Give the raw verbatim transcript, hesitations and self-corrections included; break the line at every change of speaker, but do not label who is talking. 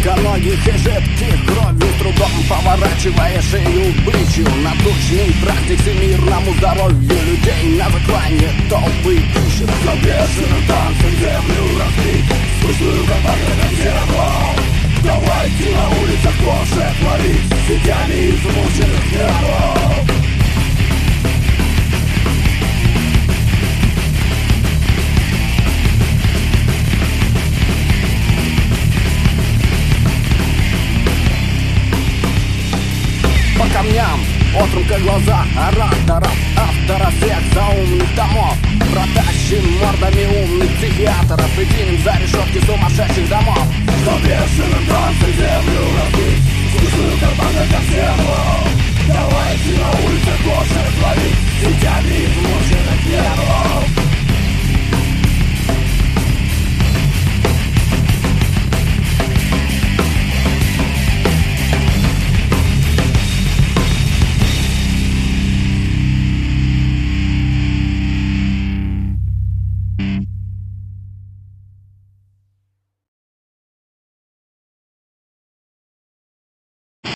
тонконогих и жидких, кровью с трудом поворачивая шею бычью. Натучный практик всемирному здоровью людей на заклане толпы ищет. За бешеным танцем землю разбить, слышную как землю. Давайте на улицах тоже творить сетями измученных нервов. По камням, отрука глаза ораторов, автора всех заумных домов. Протащим мордами умных психиатров и кинем за решетки сумасшедших домов. За бешеным танцем землю разбить, слышную карманы как землю. Давайте на улицах лошадь ловить сетями измученных.